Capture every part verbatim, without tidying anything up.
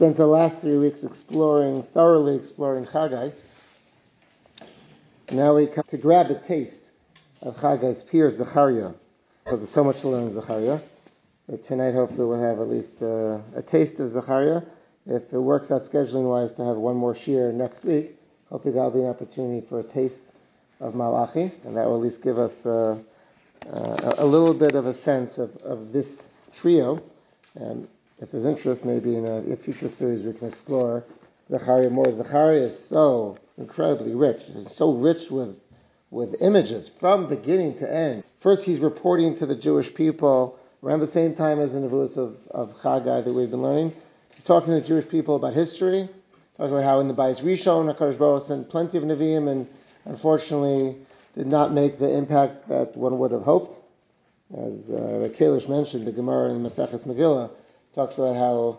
spent the last three weeks exploring, thoroughly exploring Chagai. Now we come to grab a taste of Chagai's peer, Zechariah. So there's so much to learn in Zechariah. But tonight, hopefully, we'll have at least uh, a taste of Zechariah. If it works out scheduling-wise to have one more shiur next week, hopefully that'll be an opportunity for a taste of Malachi, and that will at least give us uh, uh, a little bit of a sense of, of this trio. And if there's interest, maybe in a, a future series we can explore Zechariah more. Zechariah is so incredibly rich. It's so rich with with images from beginning to end. First, he's reporting to the Jewish people around the same time as the Nevuos of, of Chagai that we've been learning. He's talking to the Jewish people about history, talking about how in the Bayis Rishon, HaKadosh Baruch Hu sent plenty of Nevi'im and unfortunately did not make the impact that one would have hoped. As uh, Kalish mentioned, the Gemara in Maseches Megillah talks about how,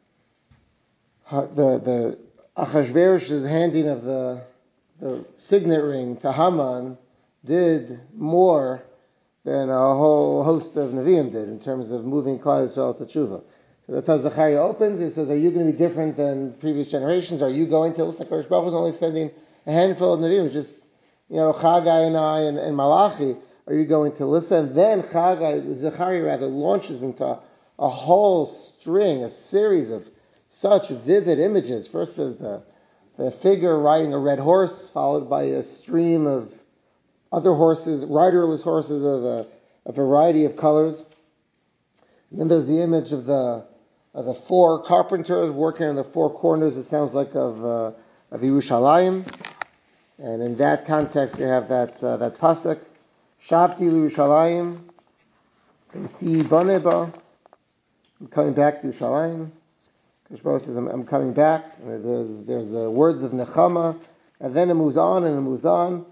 how the the Achashverosh's handing of the the signet ring to Haman did more than a whole host of Nevi'im did in terms of moving Klal Yisrael to Tshuva. So that's how Zechariah opens. He says, are you going to be different than previous generations? Are you going to listen? HaKadosh Baruch Hu is only sending a handful of Nevi'im, just, you know, Chagai and I and, and Malachi. Are you going to listen? And then Chagai, Zechariah rather, launches into a, a whole string, a series of such vivid images. First there's the, the figure riding a red horse, followed by a stream of other horses, riderless horses of a, a variety of colors. And then there's the image of the of the four carpenters working on the four corners. It sounds like of uh, of Yerushalayim. And in that context, you have that uh, that pasuk, Shabti Yerushalayim, Si Boneba. I'm coming back to Yerushalayim. Kishbo says, I'm, I'm coming back. And there's there's the words of Nechama, and then it moves on and it moves on.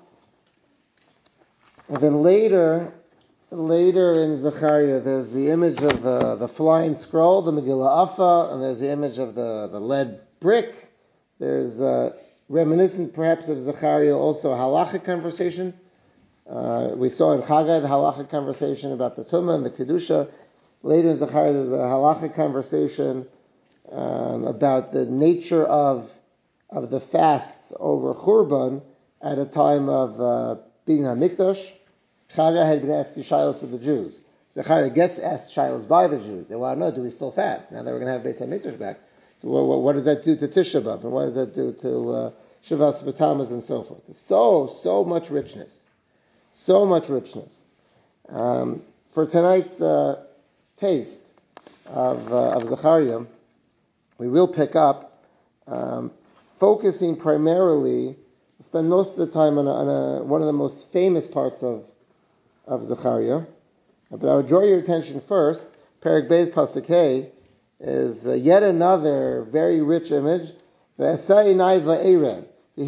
And then later, later in Zechariah, there's the image of the, the flying scroll, the Megillah Afa, and there's the image of the, the lead brick. There's uh, reminiscent, perhaps, of Zechariah, also a halachic conversation. Uh, we saw in Chagai the halachic conversation about the Tumah and the Kedusha. Later in Zechariah, there's a halachic conversation um, about the nature of of the fasts over Churban at a time of uh, being HaMikdash. Chagai had been asking shilos of the Jews. Zechariah gets asked shilos by the Jews. They want to know, do we still fast? Now that we're going to have Beis HaMikdash back. So what, what does that do to Tisha B'Av? And what does that do to uh, Shavas B'Tammuz and so forth? So, so much richness. So much richness. Um, for tonight's uh, taste of, uh, of Zechariah, we will pick up um, focusing primarily, spend most of the time on, a, on a, one of the most famous parts of of Zechariah. But I would draw your attention first. Perek Beis Pasuk Hey is uh, yet another very rich image. The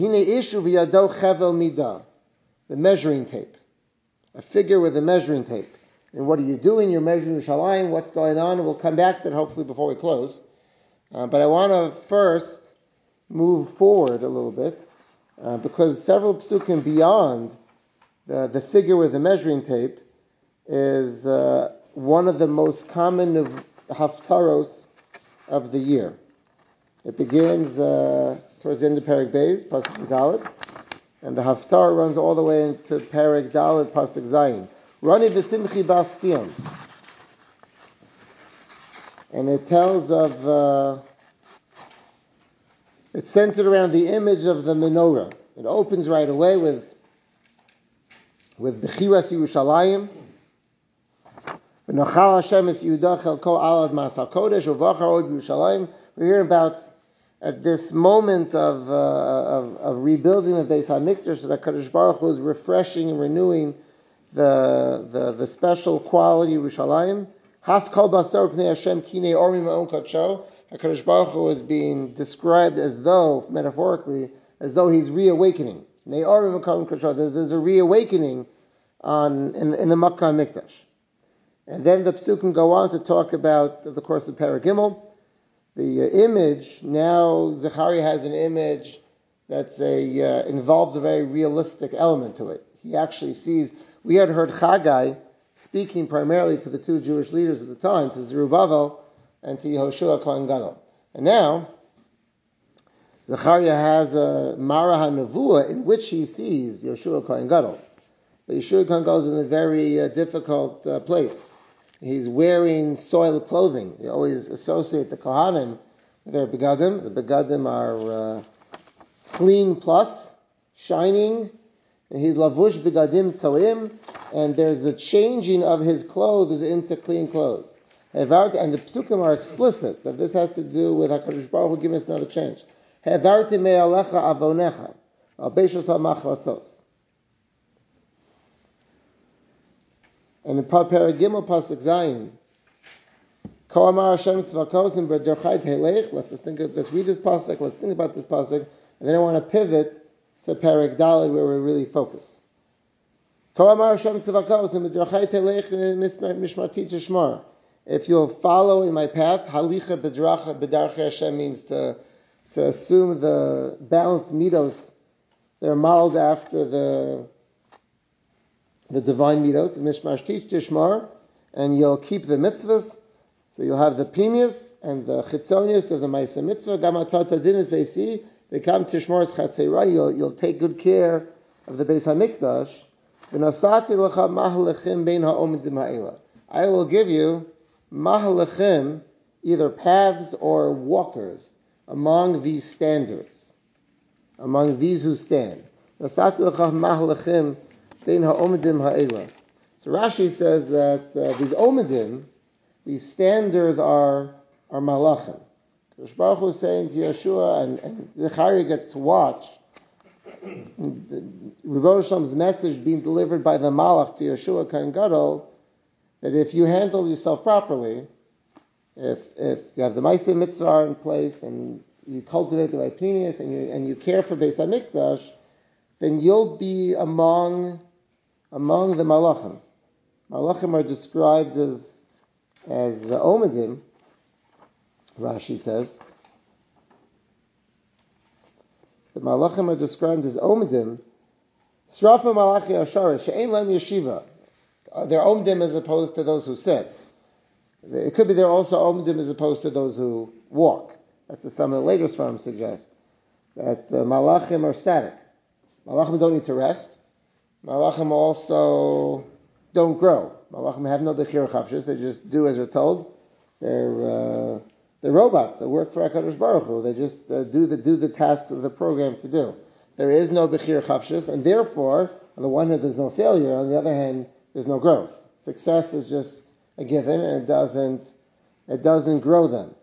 measuring tape. A figure with a measuring tape. And what are you doing? You're measuring Yerushalayim. What's going on? And we'll come back to that hopefully before we close. Uh, but I want to first move forward a little bit uh, because several psukim beyond The, the figure with the measuring tape is uh, one of the most common of haftaros of the year. It begins uh, towards the end of Perek Beis, Pasuk Daled, and the haftar runs all the way into Perek Daled, Pasuk Zayin. Rani v'simchi bas Tzion. And it tells of, uh, it's centered around the image of the menorah. It opens right away with with Bechiras Yerushalayim. V'nochal Hashem es Yehuda chelko alad mas hakodesh uvachar od Yerushalayim. We're hearing about at this moment of, uh, of of rebuilding of Beis HaMikdash that HaKadosh Baruch Hu is refreshing and renewing the the, the special quality of Yerushalayim. Has kol basar pnei Hashem kinei ormi ma'on kadsho. HaKadosh Baruch Hu is being described as though, metaphorically, as though he's reawakening. There's a reawakening on in, in the Makkah Mikdash. And then the Psukim go on to talk about, of the course of Perek Gimel, the uh, image. Now Zechariah has an image that's a uh, involves a very realistic element to it. He actually sees, we had heard Chagai speaking primarily to the two Jewish leaders at the time, to Zerubbabel and to Yehoshua Kohen Gadol. And now, Zechariah has a Mara HaNevuah in which he sees Yeshua Kohen Gadol. But Yeshua Kohen Gadol is in a very uh, difficult uh, place. He's wearing soiled clothing. You always associate the Kohanim with their begadim. The begadim are uh, clean plus, shining, and he's lavush begadim tzoim, and there's the changing of his clothes into clean clothes. And the psukim are explicit that this has to do with HaKadosh Baruch Hu giving us another change. Hevarti me'alecha avonecha, al beishos ha'machlatzos. And in Parag Gimel Pasuk Zayin, Ko amar Hashem tzvakos in b'derchai teilech. Let's think. Of, let's read this pasuk. Let's think about this pasuk, and then I want to pivot to Parag Daled where we really focus. Ko amar Hashem tzvakos in b'derchai teilech mishmarti tishmar. If you'll follow in my path, halicha b'dracha b'darchei Hashem means to to assume the balanced midos. They're modeled after the the divine midos, mishmarti tishmar, and you'll keep the mitzvahs. So you'll have the pnimius and the chitzonius of the Maisa Mitzvah. Gamatat Adinus Beisi. They come Tishmor's Chatzera. You'll you'll take good care of the Beis Hamikdash. V'nasati lecha mahalechim bein ha'omedim ha'ela. I will give you mahalechim, either paths or walkers, among these standards, among these who stand. V'nasati lecha mahalechim bein ha'omedim ha'ela. So Rashi says that uh, these omedim, these standards are are malachim. Kadosh Baruch Hu is saying to Yeshua, and, and Zechariah gets to watch Rebbe Shalom's message being delivered by the malach to Yeshua Kohen Gadol, that if you handle yourself properly, if if you have the Maaseh Mitzvah in place and you cultivate the right pnimius and you and you care for Beis Hamikdash, then you'll be among among the malachim. Malachim are described as As the Omedim, Rashi says, the Malachim are described as Omedim, Srafa Malachi Ashara, She'ein Lem Yeshiva. They're Omedim as opposed to those who sit. It could be they're also Omedim as opposed to those who walk. That's what some of the later Sfarim suggest. That uh, Malachim are static. Malachim don't need to rest. Malachim also don't grow. Malachim have no bechira chavshus; they just do as they're told. They're uh, they're robots that work for HaKadosh Baruch Hu. They just uh, do the do the tasks of the program to do. There is no bechira chavshus, and therefore, on the one hand, there's no failure. On the other hand, there's no growth. Success is just a given, and it doesn't it doesn't grow them.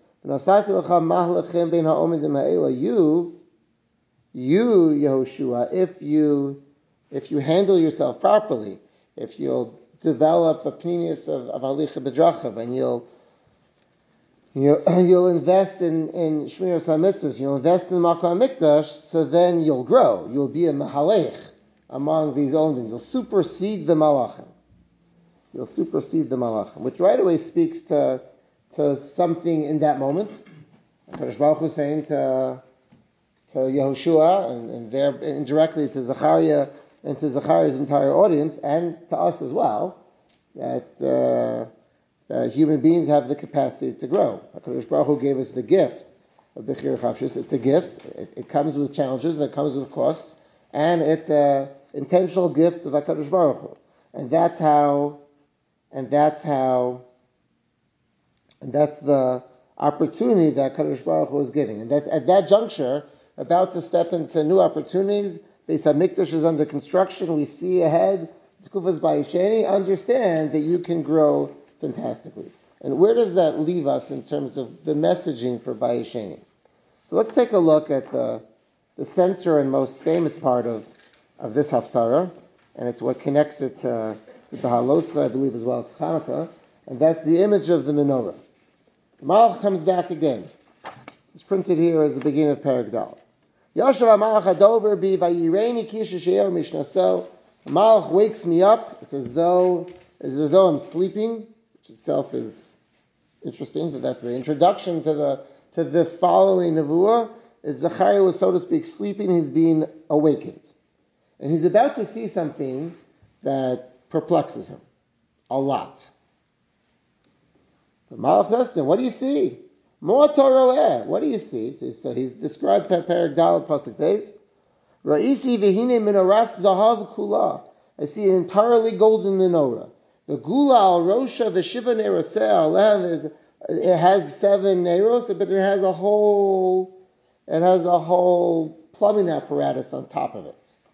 You, you Yehoshua, if you if you handle yourself properly, if you'll develop a pnimius of, of halicha b'drachav, and you'll you'll, you'll invest in in shmiras hamitzvos, you'll invest in Makom Mikdash, so then you'll grow. You'll be a mahalech among these omedim. You'll supersede the malachim. You'll supersede the malachim, which right away speaks to to something in that moment. Kadosh Baruch Hu is saying to to Yehoshua and, and there indirectly to Zechariah and to Zechariah's entire audience, and to us as well, that, uh, that human beings have the capacity to grow. HaKadosh Baruch Hu gave us the gift of Bechir Chavshus. It's a gift. It, it comes with challenges. It comes with costs. And it's an intentional gift of HaKadosh Baruch Hu. And that's how, and that's how, and that's the opportunity that HaKadosh Baruch Hu is giving. And that's at that juncture, about to step into new opportunities. Beis Hamikdash is under construction. We see ahead. Tkufas Bayesheni. Understand that you can grow fantastically. And where does that leave us in terms of the messaging for Bayesheni? So let's take a look at the the center and most famous part of, of this haftarah, and it's what connects it to, to Bahaloscha, I believe, as well as Chanukah, and that's the image of the menorah. The Malach comes back again. It's printed here as the beginning of Parag Daled. Yashav HaMalach Hadover bi vayireni kisha she'er mishnaso. The Malach wakes me up. It's as though, it's as though I'm sleeping, which itself is interesting, but that's the introduction to the to the following nevuah. Is Zechariah was, so to speak, sleeping. He's being awakened, and he's about to see something that perplexes him a lot. The Malach asks him, "What do you see?" What do you see? So he's described Perek Daled Pasuk Beis. Ra'isi v'hine minoras zahav kula. I see an entirely golden menorah. The gula al rosha v'shiva neroseh aleha. It has seven neros, but it has a whole, it has a whole plumbing apparatus on top of it.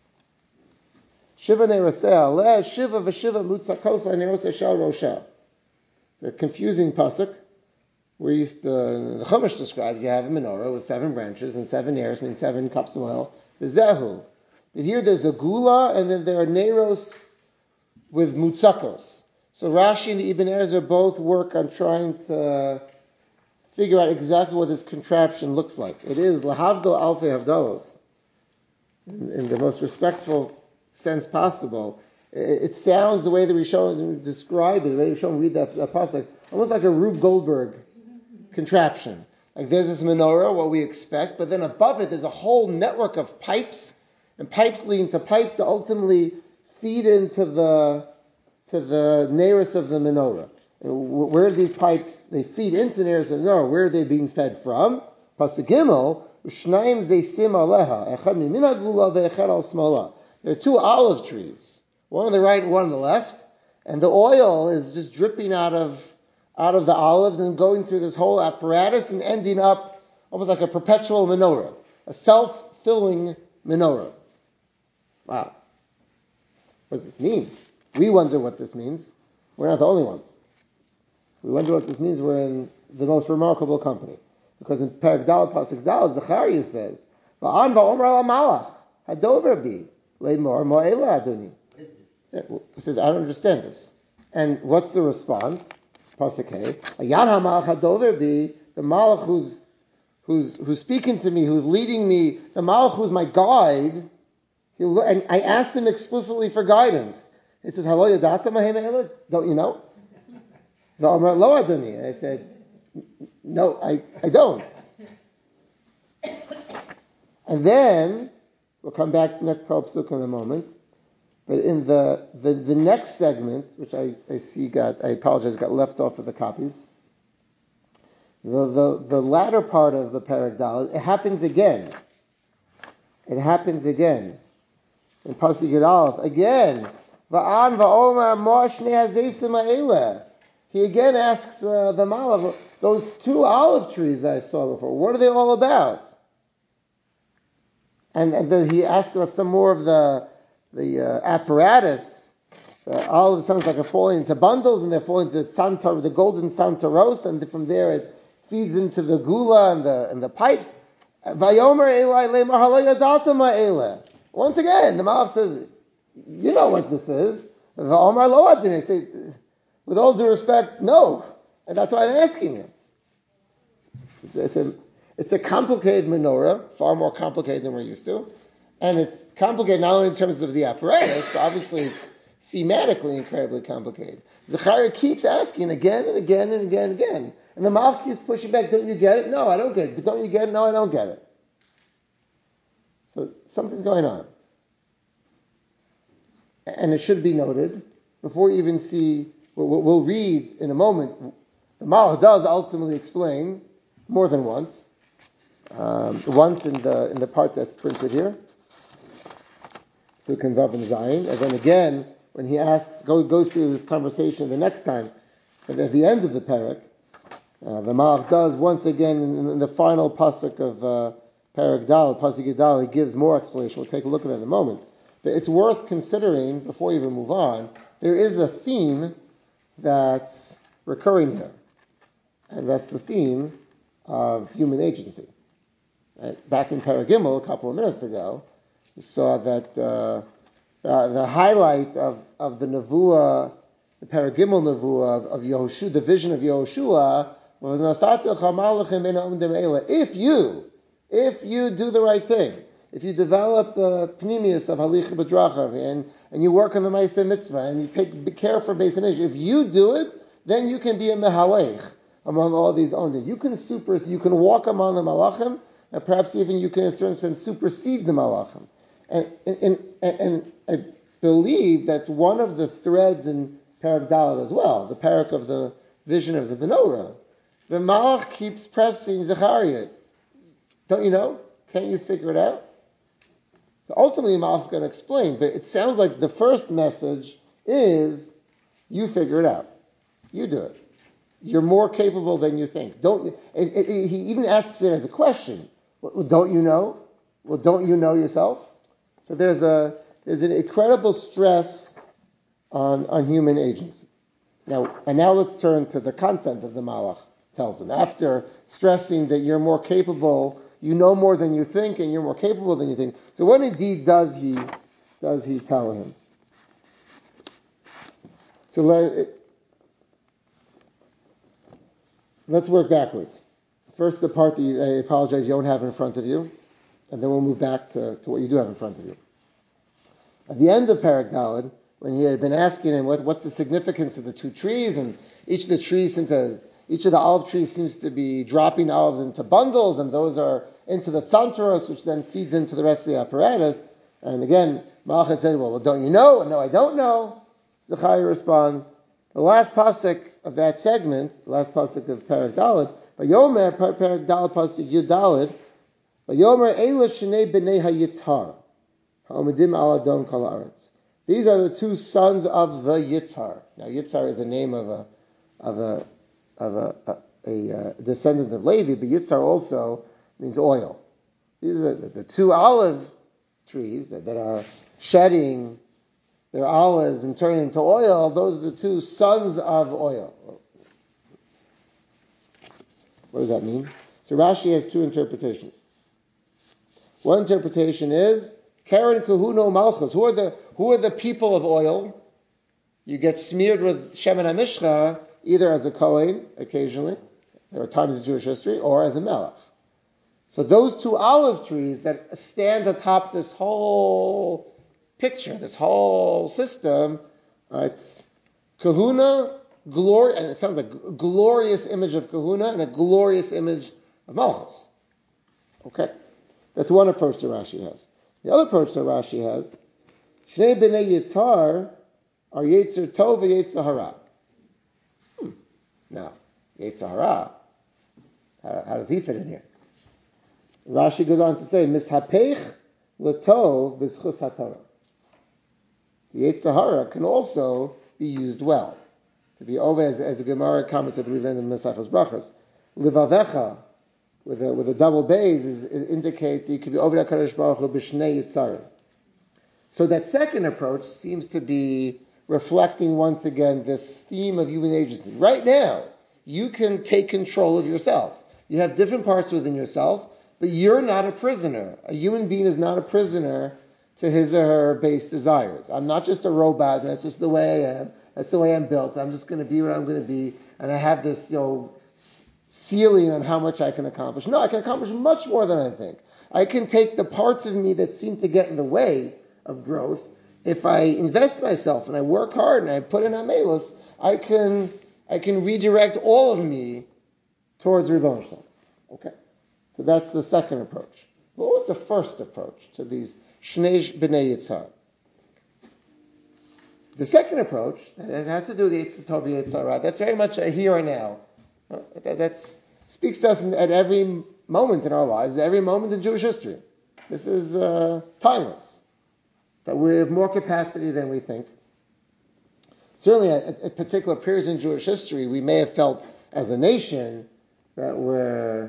Shiva neroseh aleha shiva v'shiva mutzakos neroseh shal rosha. The confusing pasuk. We're used to, the Chumash describes you have a menorah with seven branches and seven ears, means seven cups of oil. The zehu. But here there's a gula and then there are neros with mutzakos. So Rashi and the Ibn Ezra both work on trying to figure out exactly what this contraption looks like. It is lahavdal alfei havdalos. In, in the most respectful sense possible. It, it sounds the way the Rishonim describe it, the way the Rishonim read that, that pasuk, almost like a Rube Goldberg contraption. Like there's this menorah, what we expect, but then above it there's a whole network of pipes, and pipes leading to pipes that ultimately feed into the to the neros of the menorah. Where are these pipes? They feed into the neros of the menorah. Where are they being fed from? Pasuk Gimel, Shnayim zeisim aleha, echad mimin hagula ve'echad al smala. There are two olive trees, one on the right and one on the left, and the oil is just dripping out of out of the olives and going through this whole apparatus and ending up almost like a perpetual menorah, a self-filling menorah. Wow. What does this mean? We wonder what this means. We're not the only ones. We wonder what this means. We're in the most remarkable company. Because in Perek Daled Pasuk Daled, Zechariah says, Va'an va'omer al malach, hadover bi, le'mor mo'ela adoni. What is this? He says, I don't understand this. And what's the response? Pasuk Hey, Ayan ha'malach hadover bi, the malach who's who's who's speaking to me, who's leading me, the malach who's my guide. He, and I asked him explicitly for guidance. He says, Halo yadata mahem ela? Don't you know? Va'amar lo adoni. I said, no, I, I don't. And then we'll come back to the next Kol Psuk in a moment. But in the, the, the next segment, which I, I see got, I apologize, got left off of the copies. The, the, the latter part of the Perek Daled, it happens again. It happens again. In Pasuk Yud Aleph, again, Va'an va'omer mo shnei hazeisim ha'eleh. He again asks uh, the Malav, those two olive trees I saw before, what are they all about? And, and then he asked about some more of the the uh, apparatus. Uh, olives sounds like are falling into bundles, and they're falling into the, santar, the golden santaros, and from there it feeds into the gula and the and the pipes. Vayomer Eli lemar halo yadata ma'eleh. Once again, the Malav says, you know what this is. Va'omer lo adin. I say, with all due respect, no. And that's why I'm asking you. It's a, it's a complicated menorah, far more complicated than we're used to. And it's complicated not only in terms of the apparatus, but obviously it's thematically incredibly complicated. Zechariah keeps asking again and again and again and again. And the Malach keeps pushing back, don't you get it? No, I don't get it. Don't you get it? No, I don't get it. So something's going on. And it should be noted, before you even see, we'll, we'll read in a moment, the Malach does ultimately explain more than once. Um, once in the in the part that's printed here. So Vav and Zayin. And then again, when he asks, go, goes through this conversation the next time, but at the end of the Perek, uh, the Malach does once again in, in the final pasuk of uh, Perek Daled, Pasuk Yudal, he gives more explanation. We'll take a look at that in a moment. But it's worth considering, before we even move on, there is a theme that's recurring here. And that's the theme of human agency. Right? Back in Perek Gimel, a couple of minutes ago, we saw that uh, uh, the highlight of, of the Nevuah, the Perek Gimel Nevuah of, of Yehoshua, the vision of Yehoshua, was if you, if you do the right thing, if you develop the pnimius of Halicha B'drachav and, and you work on the Ma'aseh Mitzvah and you take care for Beis Hamikdash, if you do it, then you can be a Mehalech among all these Ondim. You can super, you can walk among the Malachim, and perhaps even you can, in a certain sense, supersede the Malachim. And, and, and, and I believe that's one of the threads in Perek Daled as well, the Perek of the vision of the Menorah, The Malach keeps pressing Zechariah. Don't you know? Can't you figure it out? So ultimately, Malach's going to explain, but it sounds like the first message is, you figure it out. You do it. You're more capable than you think. Don't you? It, it, it, he even asks it as a question. Well, don't you know? Well, don't you know yourself? So there's a there's an incredible stress on on human agency. Now, and now let's turn to the content of the Malach tells him. After stressing that you're more capable, you know more than you think, and you're more capable than you think. So what indeed does he does he tell him? So let, let's work backwards. First, the part that you, I apologize you don't have in front of you, and then we'll move back to, to what you do have in front of you. At the end of Perek Daled, when he had been asking him what, what's the significance of the two trees, and each of the trees seem to, each of the olive trees seems to be dropping olives into bundles, and those are into the tzantaros, which then feeds into the rest of the apparatus. And again, Malach had said, well, well, don't you know? And no, I don't know. Zechariah responds, the last pasuk of that segment, the last pasuk of Perek Daled, Vayomer, Perek Daled, pasuk Yud Daled, Vayomer Eila Shnei B'nei HaYitzhar, Ha'omedim Al Adon Kol Haaretz. These are the two sons of the Yitzhar. Now, Yitzhar is the name of a of a of a, a, a, a descendant of Levi, but Yitzhar also means oil. These are the, the two olive trees that, that are shedding their olives and turning into oil. Those are the two sons of oil. What does that mean? So Rashi has two interpretations. One interpretation is Karen Kahuno Malchus. Who are the who are the people of oil? You get smeared with Shemen HaMishcha either as a Kohen occasionally, there are times in Jewish history, or as a Melech. So those two olive trees that stand atop this whole picture, this whole system, uh, it's Kahuna, glory, and it sounds like a glorious image of Kahuna and a glorious image of Malchus. Okay, that's one approach that Rashi has. The other approach that Rashi has, Shnei B'nei Yitzhar are Yetzer Tov and Yetzer Hara. Hmm. Now, Yetzer Hara, how, how does he fit in here? Rashi goes on to say, Mishapech L'Tov B'Schus HaTorah. The Yetzer Hara can also be used well. To be over, as, as the Gemara comments, I believe, in the Mesachos Brachos, Livavecha, with a, with a double base, is, it indicates that you could be over HaKadosh Baruch Hu B'Shnei Yitzarim. So that second approach seems to be reflecting once again this theme of human agency. Right now, you can take control of yourself. You have different parts within yourself, but you're not a prisoner. A human being is not a prisoner to his or her base desires. I'm not just a robot, that's just the way I am. That's the way I'm built. I'm just going to be what I'm going to be, and I have this, you know, ceiling on how much I can accomplish. No, I can accomplish much more than I think. I can take the parts of me that seem to get in the way of growth. If I invest myself and I work hard and I put in amelos, I can I can redirect all of me towards Ribono Shel Olam. Okay, so that's the second approach. What was the first approach to these Shnei B'nei Yitzhar? The second approach, it has to do with Yetzer Tov and Yetzer Hara. That's very much a here and now. That that's, speaks to us at every moment in our lives, at every moment in Jewish history. This is uh, timeless. That we have more capacity than we think. Certainly at, at particular periods in Jewish history, we may have felt as a nation that we're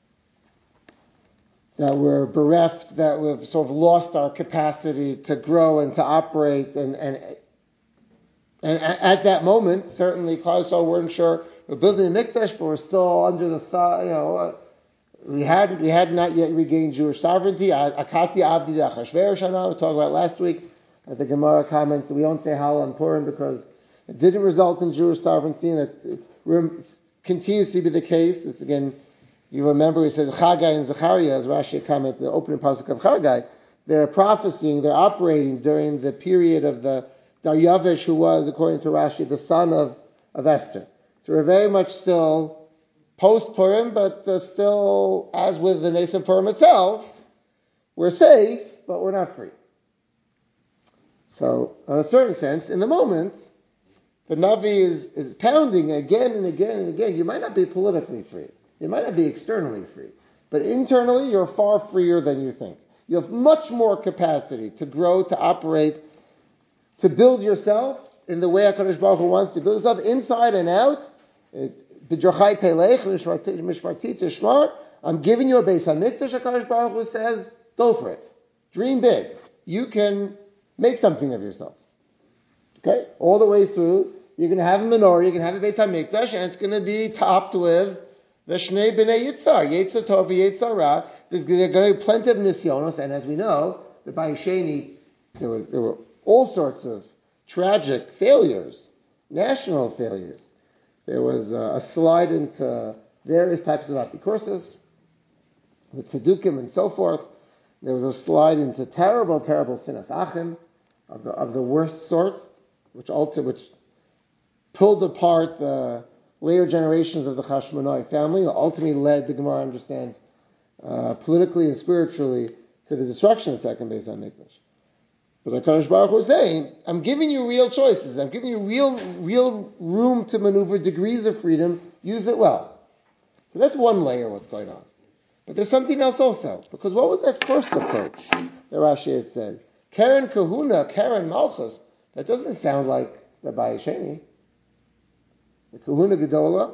that we're bereft, that we've sort of lost our capacity to grow and to operate, and and and at that moment, certainly, Klal Yisrael weren't sure we're building a mikdash, but we're still under the thought, you know, we had we had not yet regained Jewish sovereignty. Akati Avdi Achashverosh, we talked about last week. At the Gemara comments that we don't say Hal on Purim because it didn't result in Jewish sovereignty, and it continues to be the case. It's again, you remember we said Chagai and Zechariah, as Rashi commented, the opening pasuk of Chagai, they're prophesying, they're operating during the period of the Daryavish, who was, according to Rashi, the son of, of Esther. So we're very much still post-Purim, but uh, still, as with the nation of Purim itself, we're safe, but we're not free. So, in a certain sense, in the moment, the Navi is, is pounding again and again and again. You might not be politically free. You might not be externally free. But internally, you're far freer than you think. You have much more capacity to grow, to operate, to build yourself in the way HaKadosh Baruch Hu wants to build yourself, inside and out. B'drachai telech, mishmarti tishmar. I'm giving you a Beis HaMikdash, HaKadosh Baruch Hu says, go for it. Dream big. You can make something of yourself. Okay? All the way through, you're going to have a menorah, you're going to have a Beis HaMikdash, and it's going to be topped with the Shnei B'nei Yitzhar, Yitzhar Tov, Yitzhar Ra. There's going to be plenty of nisyonos, and as we know, the Bayis Sheni, there was there were all sorts of tragic failures, national failures. There was a, a slide into various types of apikursis, the tzedukkim and so forth. There was a slide into terrible, terrible sinas achim of the of the worst sort, which alter, which pulled apart the later generations of the Chashmonai family, ultimately led, the Gemara understands, uh, politically and spiritually to the destruction of the second Beis HaMikdash. But HaKadosh Baruch Hu is saying, I'm giving you real choices. I'm giving you real, real room to maneuver, degrees of freedom. Use it well. So that's one layer of what's going on. But there's something else also. Because what was that first approach that Rashi had said? Karen Kahuna, Karen Malchus. That doesn't sound like the Bayis Sheni. The Kahuna Gedola,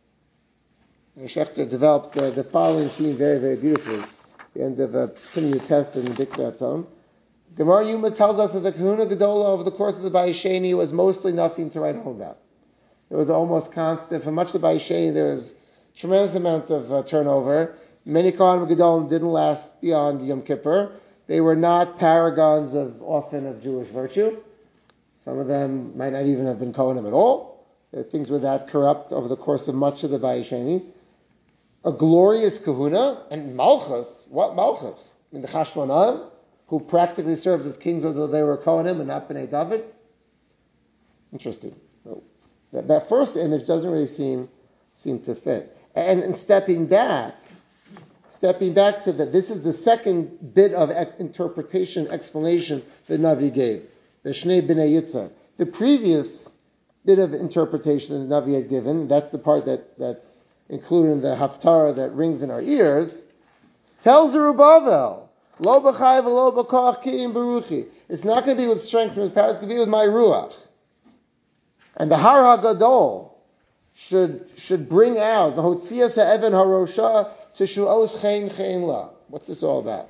and Shechter develops the, the following theme very, very beautifully. The end of a Simon Test in the Dikrat Zone. Gemara Yuma tells us that the Kahuna Gedola over the course of the Bayis Sheni was mostly nothing to write home about. It was almost constant. For much of the Bayis Sheni, there was a tremendous amount of uh, turnover. Many Kohanim Gedolim didn't last beyond Yom Kippur. They were not paragons of often of Jewish virtue. Some of them might not even have been Kohanim at all. Things were that corrupt over the course of much of the Bayis Sheni. A glorious kahuna and Malchus. What Malchus? I mean, the Chashmonaim, who practically served as kings although they were Kohanim and not Bnei David. Interesting. That, that first image doesn't really seem seem to fit. And, and stepping back, stepping back to that, this is the second bit of interpretation, explanation that Navi gave. The Shnei B'nei Yitzhar. The previous bit of interpretation that the Navi had given, that's the part that, that's included in the Haftarah that rings in our ears, tells Zerubbabel, Lo b'chai v'lo b'koach ki im beruchi. It's not going to be with strength and with power, it's going to be with my ruach. And the Har HaGadol should, should bring out, the Hotzias ha'even ha'rosha teshu'os chen chen la. What's this all about?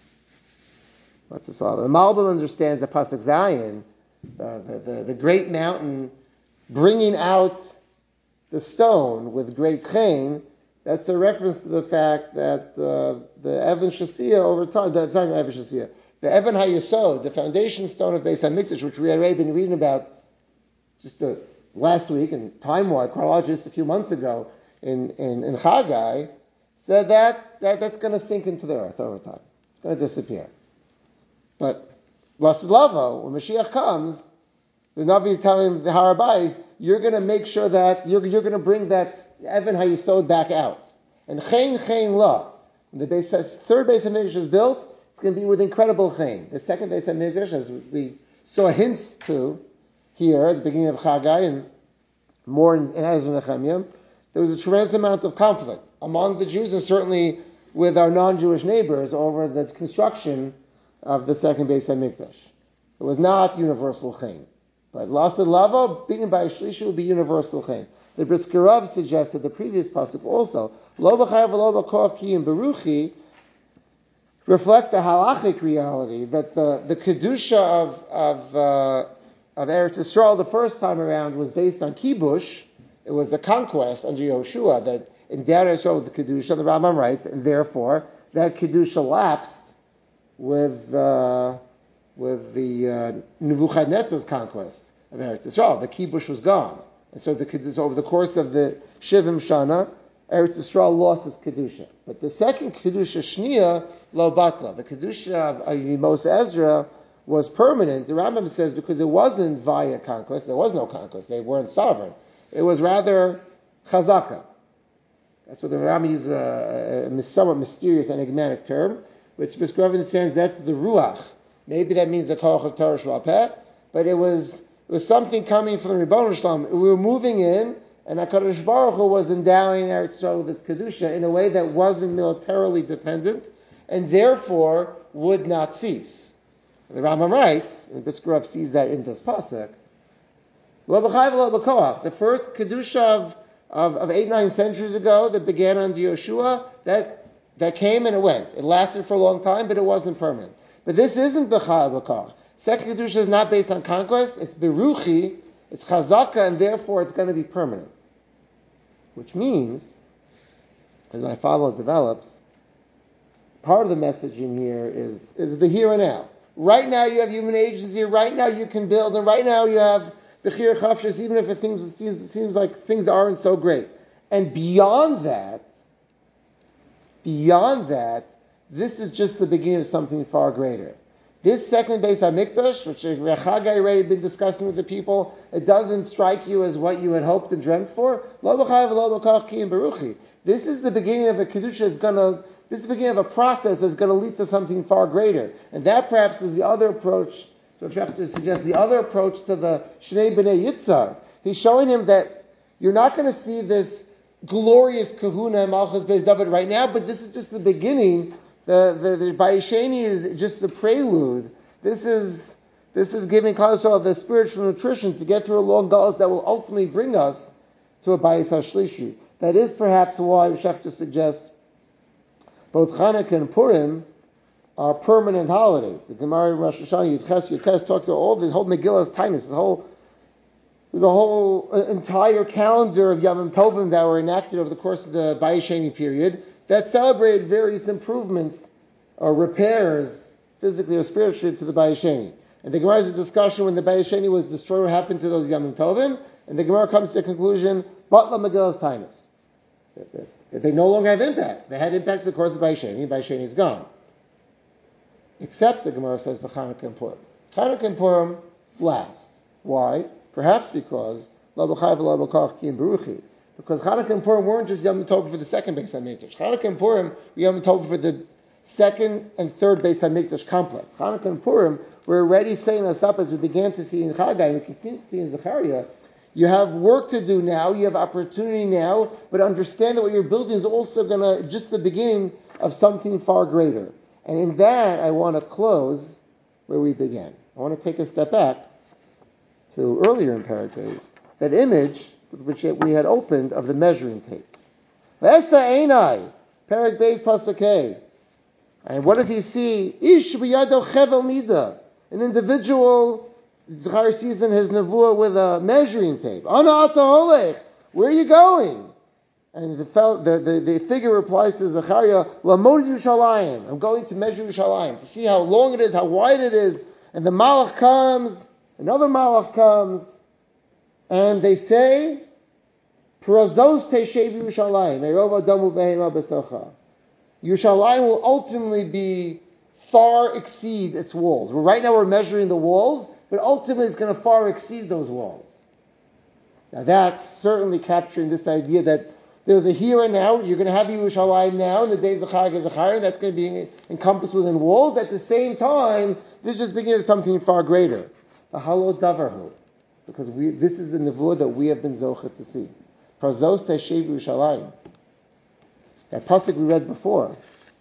What's this all about? The Malbim understands the Pasuk Zayin, the, the, the, the great mountain bringing out the stone with great chen, that's a reference to the fact that uh, the Evan Shasiyah over time, that's not the Evan Shasiyah, the Evan HaYesod, the foundation stone of Beis HaMikdash, which we had already been reading about just uh, last week, and time-wise, chronologically just a few months ago in, in, in Chagai, said that, that that's going to sink into the earth over time. It's going to disappear. But Lasid Lavo, when Mashiach comes, the Navi is telling the Harabais, you're going to make sure that, you're, you're going to bring that Evan HaYesod back out. And Chen Chen La, when the base, third Beis HaMikdash is built, it's going to be with incredible Chen. The second Beis HaMikdash, as we saw hints to here at the beginning of Chagai and more in, in Ezra Nehemiah, there was a tremendous amount of conflict among the Jews and certainly with our non-Jewish neighbors over the construction of the second Beis HaMikdash. It was not universal Chen. But Lasid Lavo, being by Shlishu, would be universal Chen. The Brisker Rav suggested the previous pasuk also, Lo b'chai v'lo b'koach ki im beruchi, reflects a halachic reality that the, the kedusha of of uh, of Eretz Yisrael the first time around was based on kibush. It was a conquest under Yoshua that endowed Yisrael with the kedusha. The Rambam writes, and therefore that kedusha lapsed with. Uh, with the uh, Nebuchadnezzar's conquest of Eretz Yisrael. The kibush was gone. And so the over the course of the Shivim Shana, Eretz Yisrael lost its Kedusha. But the second Kedusha, Shnia, Lo Batla, the Kedusha of Yemos Ezra was permanent. The Rambam says because it wasn't via conquest, there was no conquest, they weren't sovereign. It was rather Chazaka. That's what the Rambam uses a, a, a somewhat mysterious, enigmatic term, which Brisker Rav understands that's the Ruach. Maybe that means the Koach of Torah Shval Peh, but it was It was something coming from the Ribono Shel Olam. We were moving in, and HaKadosh Baruch Hu was endowing Eretz Yisrael with its Kedusha in a way that wasn't militarily dependent, and therefore would not cease. The Rambam writes, and Brisker Rav sees that in this pasuk, Lo b'chai v'lo b'koach. The first Kedusha of, of, of eight, nine centuries ago that began under Yeshua, that, that came and it went. It lasted for a long time, but it wasn't permanent. But this isn't b'chai v'koach. Second Kedusha is not based on conquest, it's beruchi, it's chazaka, and therefore it's going to be permanent. Which means, as my follow develops, part of the message in here is, is the here and now. Right now you have human agency, right now you can build, and right now you have b'chir chafshis, even if it seems, it seems, it seems like things aren't so great. And beyond that, beyond that, this is just the beginning of something far greater. This second Beis HaMikdash, which Chagai already been discussing with the people, it doesn't strike you as what you had hoped and dreamt for. Lo b'chai v'lo b'koach ki im beruchi. This is the beginning of a kedusha. It's gonna. This is the beginning of a process that's going to lead to something far greater, and that perhaps is the other approach. So Schechter suggests the other approach to the Shnei B'nei Yitzhar. He's showing him that you're not going to see this glorious Kahuna and Malchus Beis David right now, but this is just the beginning. The the, the Bayesheni is just the prelude. This is this is giving Klal Yisrael the spiritual nutrition to get through a long galus that will ultimately bring us to a Bayis HaShlishi. That is perhaps why Schechter suggests both Chanukah and Purim are permanent holidays. The Gemara in Rosh Hashanah Yudches Yudches talks about all this whole Megillah's Tainus, this whole there's a whole uh, entire calendar of Yamim Tovim that were enacted over the course of the Bayesheni period that celebrated various improvements or repairs, physically or spiritually, to the Bayesheni. And the Gemara has a discussion when the Bayesheni was destroyed, what happened to those Yamim Tovim, and the Gemara comes to the conclusion, Batla Megillah's Tainus. They no longer have impact. They had impact, of course, of Bayesheni. Bayesheni is gone. Except, the Gemara says, for Chanukah and Purim. Chanukah and Purim last. Why? Perhaps because Lo b'chai v'lo b'koach ki im beruchi. Because Chanukah and Purim weren't just Yom Tov for the second Beis HaMikdash. Chanukah and Purim were Yom Tov for the second and third Beis HaMikdash complex. Chanukah and Purim were already setting us up, as we began to see in Chagai, and we continue to see in Zechariah. You have work to do now, you have opportunity now, but understand that what you're building is also going to, just the beginning of something far greater. And in that, I want to close where we began. I want to take a step back to earlier in Parashas, that image with which we had opened of the measuring tape. V'esa einai, Perek Beis Pasuk. And what does he see? Ish b'yado chevel mida, an individual. Zechariah sees in his nevuah with a measuring tape. Ana ata holech, where are you going? And the, fel- the, the, the figure replies to Zechariah, Lamod Yerushalayim, I'm going to measure Yerushalayim, to see how long it is, how wide it is. And the Malach comes, another Malach comes, and they say, Prazos Teshev Yerushalayim, Erov Adamu Vehema B'Socha. Yerushalayim will ultimately be far exceed its walls. Right now we're measuring the walls, but ultimately it's going to far exceed those walls. Now that's certainly capturing this idea that there's a here and now. You're going to have Yerushalayim now in the days of Chag and Zechariah. That's going to be encompassed within walls. At the same time, this just begins something far greater. The Halo Davarhu. Because we, this is the nevuah that we have been zocheh to see. Prazos Teshev Yerushalayim. That pasuk we read before.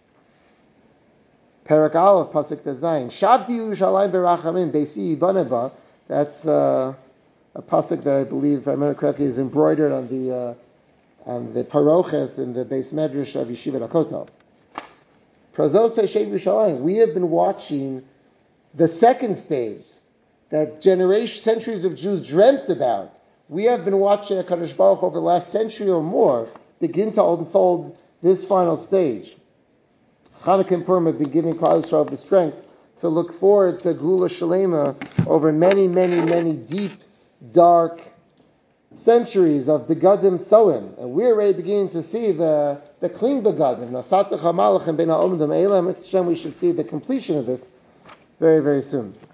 Perek Aleph, pasuk Tezayin. Shavti Yerushalayim berachamim beisi yibaneba. That's uh, a pasuk that I believe, if I remember correctly, is embroidered on the uh, on the paroches in the Beis Medrash of Yeshivat HaKotel. Prazos Teshev Yerushalayim. We have been watching the second stage that generation, centuries of Jews dreamt about. We have been watching HaKadosh Baruch Hu over the last century or more begin to unfold this final stage. Chanukah and Purim have been giving Klal Yisrael the strength to look forward to Gula Shalema over many, many, many deep, dark centuries of Begadim Tzoim. And we're already beginning to see the, the clean Begadim. Nasatach HaMalach and Ben HaOmdim Eilam. We should see the completion of this very, very soon.